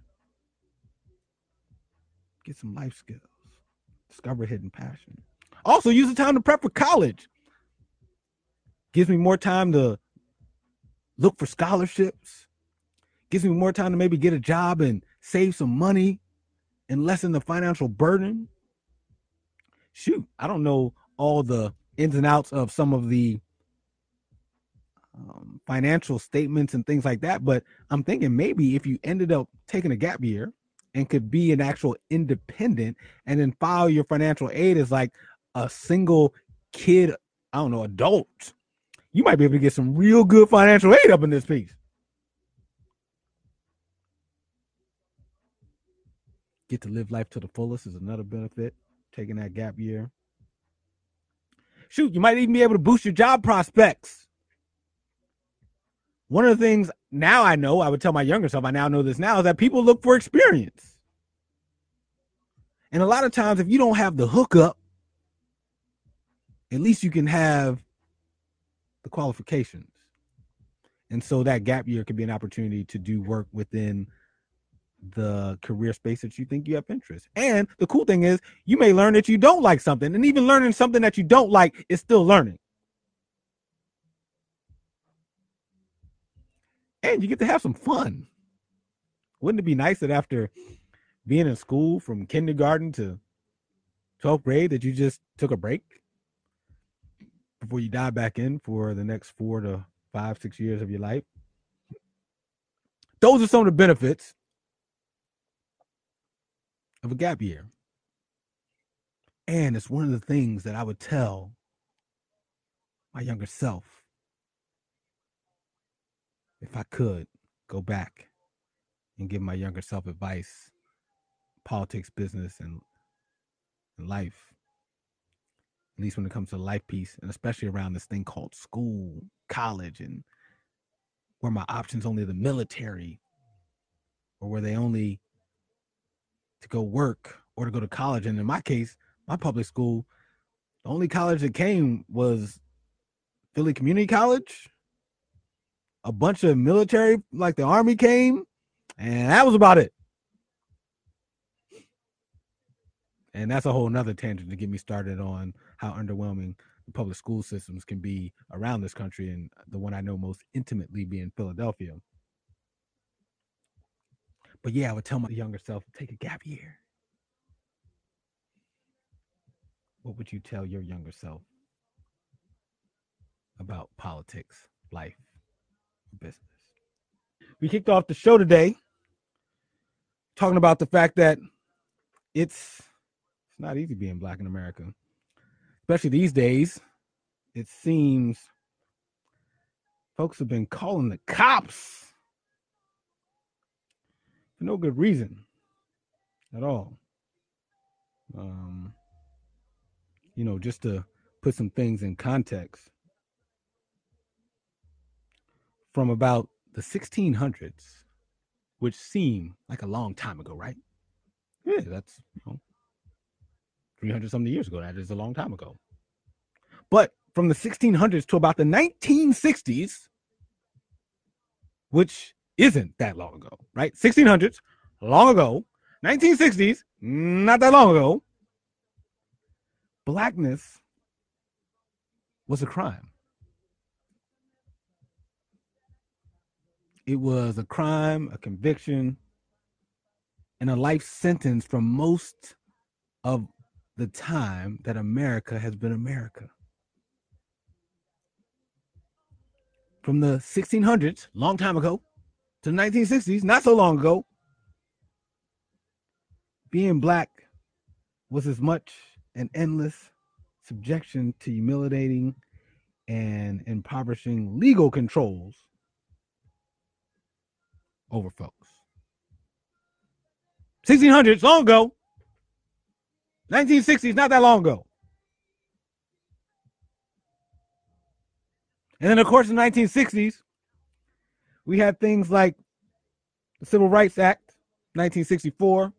Get some life skills. Discover hidden passion. Also, use the time to prep for college. Gives me more time to look for scholarships. Gives me more time to maybe get a job and save some money and lessen the financial burden. Shoot, I don't know all the ins and outs of some of the financial statements and things like that, but I'm thinking maybe if you ended up taking a gap year and could be an actual independent and then file your financial aid as like a single kid, I don't know, adult, you might be able to get some real good financial aid up in this piece. Get to live life to the fullest is another benefit, taking that gap year. Shoot, you might even be able to boost your job prospects. One of the things now I know, I would tell my younger self, I now know this now, is that people look for experience. And a lot of times, if you don't have the hookup, at least you can have the qualifications. And so that gap year could be an opportunity to do work within the career space that you think you have interest. And the cool thing is you may learn that you don't like something, and even learning something that you don't like is still learning. And you get to have some fun. Wouldn't it be nice that after being in school from kindergarten to 12th grade that you just took a break? before you dive back in for the next 4 to 5, 6 years of your life. Those are some of the benefits of a gap year. And it's one of the things that I would tell my younger self if I could go back and give my younger self advice, politics, business, and life, at least when it comes to the life piece, and especially around this thing called school, college, and where my options only the military, or were they only to go work or to go to college. And in my case, my public school, the only college that came was Philly Community College. A bunch of military, like the Army, came, and that was about it. And that's a whole nother tangent to get me started on how underwhelming the public school systems can be around this country, and the one I know most intimately being Philadelphia. But yeah, I would tell my younger self, take a gap year. What would you tell your younger self about politics, life, business? We kicked off the show today talking about the fact that it's not easy being Black in America, especially these days. It seems folks have been calling the cops for no good reason at all. Just to put some things in context, from about the 1600s, which seem like a long time ago, right? Yeah, that's 300 something years ago. That is a long time ago. But from the 1600s to about the 1960s, which isn't that long ago, right? 1600s, long ago. 1960s, not that long ago. Blackness was a crime. It was a crime, a conviction, and a life sentence for most of the time that America has been America. From the 1600s, long time ago, to the 1960s, not so long ago, being Black was as much an endless subjection to humiliating and impoverishing legal controls over folks. 1600s, long ago. 1960s, not that long ago. And then, of course, in the 1960s, we had things like the Civil Rights Act, 1964,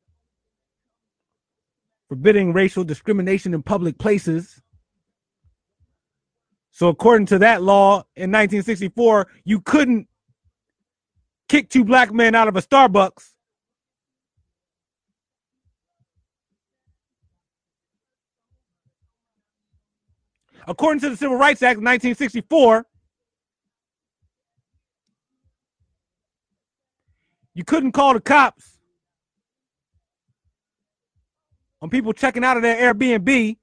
forbidding racial discrimination in public places. So according to that law in 1964, you couldn't kick 2 Black men out of a Starbucks. According to the Civil Rights Act of 1964, you couldn't call the cops on people checking out of their Airbnb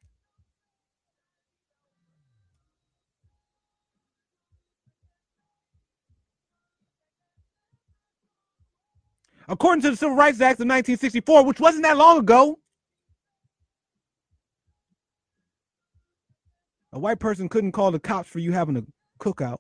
according to the Civil Rights Act of 1964, which wasn't that long ago, a white person couldn't call the cops for you having a cookout.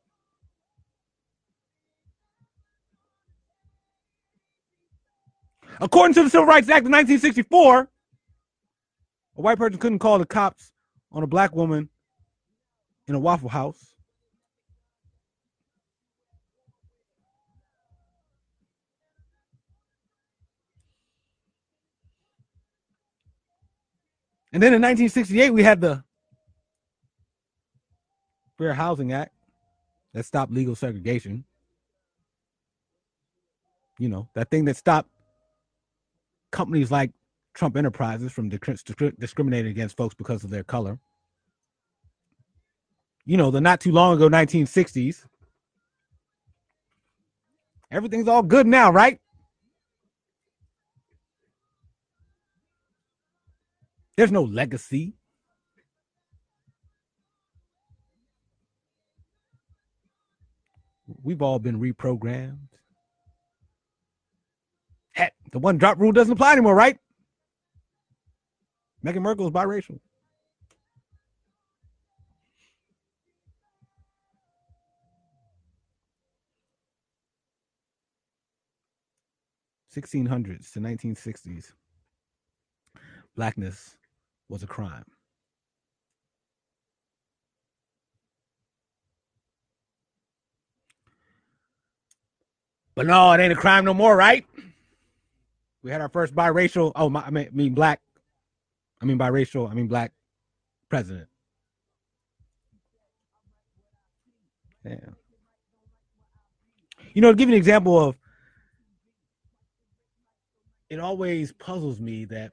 According to the Civil Rights Act of 1964, a white person couldn't call the cops on a Black woman in a Waffle House. And then in 1968, we had the Fair Housing Act that stopped legal segregation. That thing that stopped companies like Trump Enterprises from discriminating against folks because of their color. The not too long ago 1960s. Everything's all good now, right? There's no legacy. we've all been reprogrammed. Heck, the one drop rule doesn't apply anymore, right? Meghan Markle is biracial. (1600s to 1960s), blackness was a crime. But no, it ain't a crime no more, right? We had our first biracial. Oh, I mean black. I mean biracial. I mean black president. Yeah. You know, to give you an example of, it always puzzles me that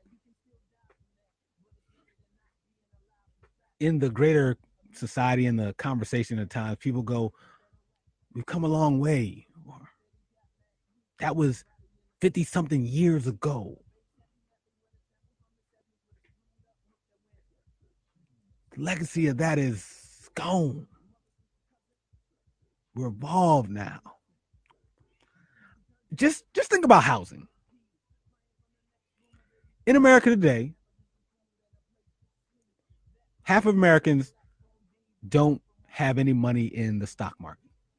in the greater society, in the conversation at times, people go, we've come a long way. Or, that was 50 something years ago. The legacy of that is gone. We're evolved now. Just think about housing. In America today, half of Americans don't have any money in the stock market.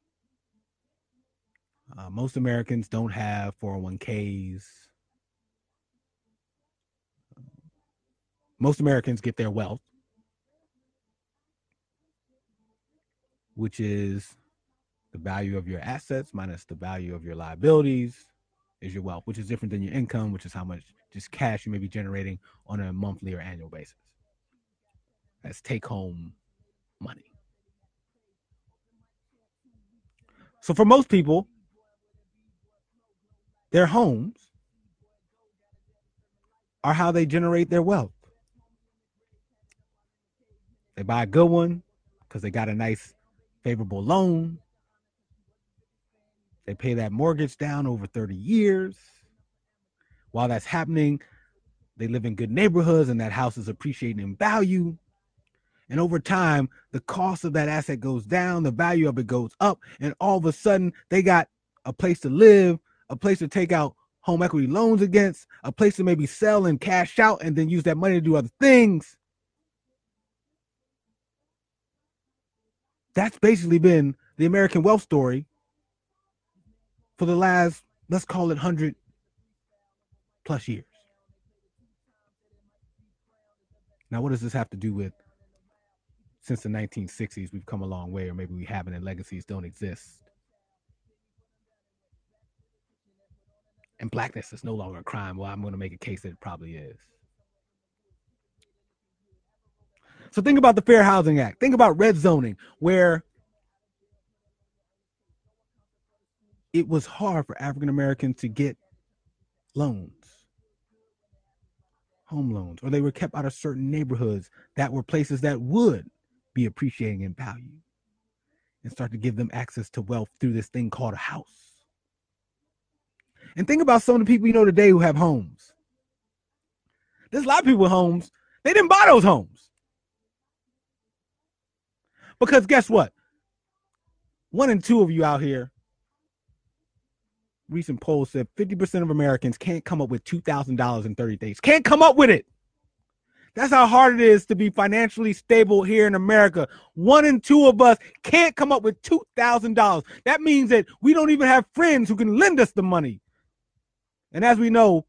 Most Americans don't have 401ks. Most Americans get their wealth, which is the value of your assets minus the value of your liabilities, is your wealth, which is different than your income, which is how much just cash you may be generating on a monthly or annual basis. That's take-home money. So for most people, their homes are how they generate their wealth. They buy a good one because they got a nice, favorable loan. They pay that mortgage down over 30 years. While that's happening, they live in good neighborhoods and that house is appreciating in value. And over time, the cost of that asset goes down, the value of it goes up, and all of a sudden, they got a place to live, a place to take out home equity loans against, a place to maybe sell and cash out and then use that money to do other things. That's basically been the American wealth story for the last, let's call it 100 plus years. Now, what does this have to do with, since the 1960s, we've come a long way, or maybe we haven't and legacies don't exist? And blackness is no longer a crime. Well, I'm going to make a case that it probably is. So think about the Fair Housing Act. Think about red zoning, where it was hard for African Americans to get loans, home loans, or they were kept out of certain neighborhoods that were places that would be appreciating in value and start to give them access to wealth through this thing called a house. And think about some of the people you know today who have homes. There's a lot of people with homes. They didn't buy those homes. Because guess what? 1 in 2 of you out here, recent poll said 50% of Americans can't come up with $2,000 in 30 days. Can't come up with it. That's how hard it is to be financially stable here in America. 1 in 2 of us can't come up with $2,000. That means that we don't even have friends who can lend us the money. And as we know,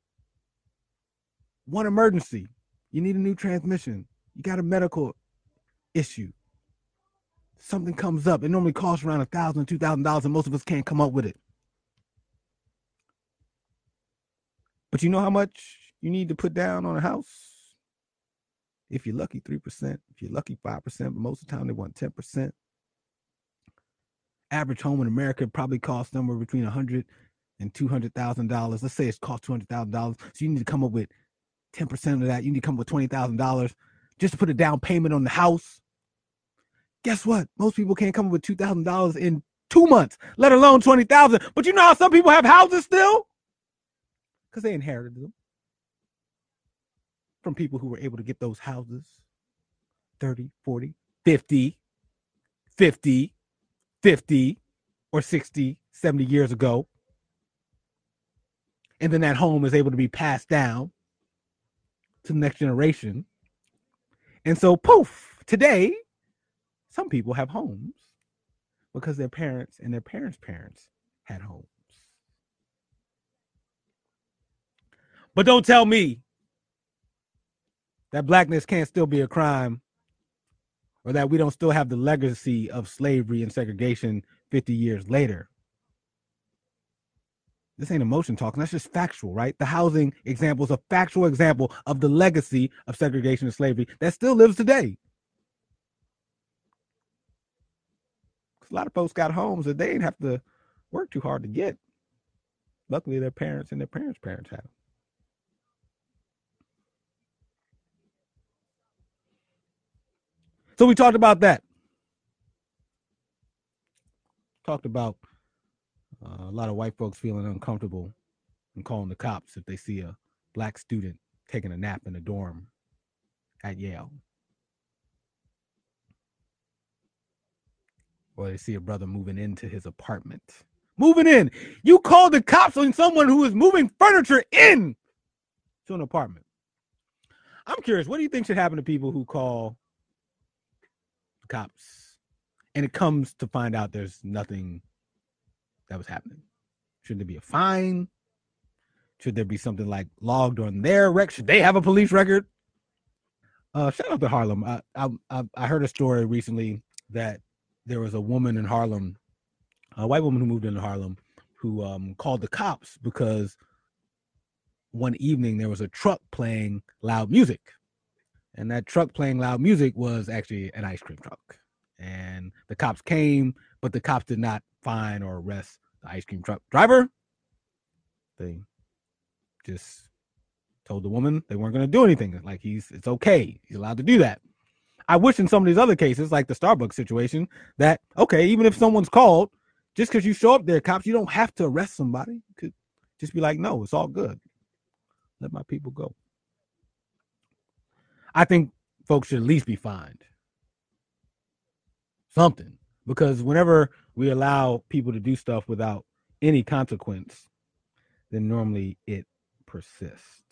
one emergency, you need a new transmission, you got a medical issue, something comes up, it normally costs around $1,000, $2,000, and most of us can't come up with it. But you know how much you need to put down on a house? If you're lucky, 3%. If you're lucky, 5%. But most of the time, they want 10%. Average home in America probably costs somewhere between $100,000 and $200,000. Let's say it's cost $200,000. So you need to come up with 10% of that. You need to come up with $20,000 just to put a down payment on the house. Guess what? Most people can't come up with $2,000 in 2 months, let alone $20,000. But you know how some people have houses still? Because they inherited them from people who were able to get those houses 30, 40, 50, 50, 50. or 60, 70 years ago. And then that home is able to be passed down to the next generation. And so, poof, today, some people have homes because their parents and their parents' parents had homes. But don't tell me that blackness can't still be a crime, or that we don't still have the legacy of slavery and segregation 50 years later. This ain't emotion talking. That's just factual, right? The housing example is a factual example of the legacy of segregation and slavery that still lives today. A lot of folks got homes that they didn't have to work too hard to get. Luckily, their parents and their parents' parents had them. So we talked about that. Talked about a lot of white folks feeling uncomfortable and calling the cops if they see a black student taking a nap in a dorm at Yale. Or they see a brother moving into his apartment. Moving in. You call the cops on someone who is moving furniture in to an apartment. I'm curious, what do you think should happen to people who call the cops and it comes to find out there's nothing that was happening? Should there be a fine? Should there be something like logged on their record? Should they have a police record? Shout out to Harlem. I heard a story recently that there was a woman in Harlem, a white woman who moved into Harlem, who called the cops because one evening there was a truck playing loud music. And that truck playing loud music was actually an ice cream truck. And the cops came, but the cops did not fine or arrest the ice cream truck driver. They just told the woman they weren't going to do anything. Like it's okay. He's allowed to do that. I wish in some of these other cases, like the Starbucks situation, that, okay, even if someone's called, just because you show up there, cops, you don't have to arrest somebody. You could just be like, no, it's all good. Let my people go. I think folks should at least be fined. Something. Because whenever we allow people to do stuff without any consequence, then normally it persists.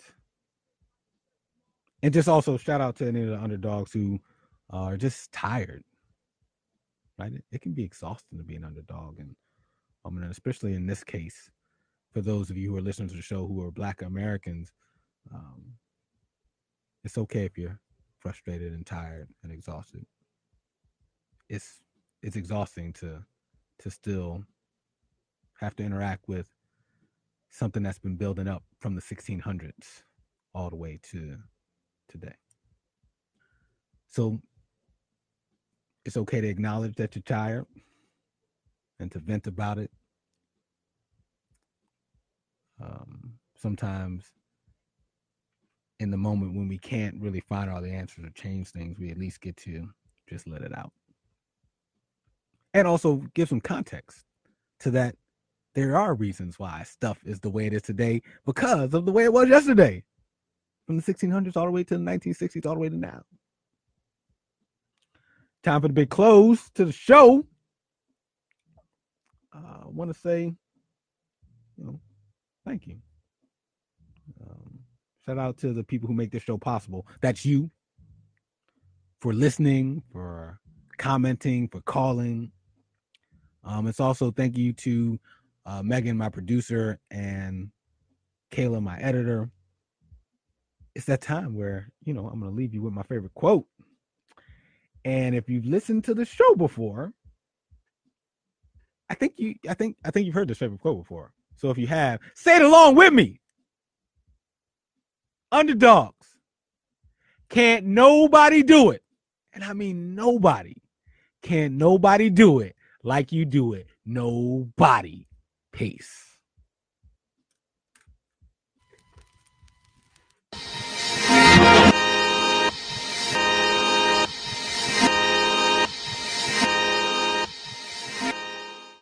And just also shout out to any of the underdogs who are just tired. Right? It can be exhausting to be an underdog. And especially in this case, for those of you who are listening to the show who are Black Americans, it's okay if you're frustrated and tired and exhausted. It's exhausting to still have to interact with something that's been building up from the 1600s all the way to today. So it's okay to acknowledge that you're tired and to vent about it. Sometimes in the moment when we can't really find all the answers or change things, we at least get to just let it out. And also give some context to that. There are reasons why stuff is the way it is today because of the way it was yesterday. From the 1600s all the way to the 1960s, all the way to now. Time for the big close to the show. I want to say, thank you. Shout out to the people who make this show possible. That's you. For listening, for commenting, for calling. It's also thank you to Megan, my producer, and Kayla, my editor. It's that time where, I'm going to leave you with my favorite quote. And if you've listened to the show before, I think you've heard this favorite quote before. So if you have, say it along with me. Underdogs. Can't nobody do it. And I mean nobody. Can't nobody do it like you do it. Nobody. Peace.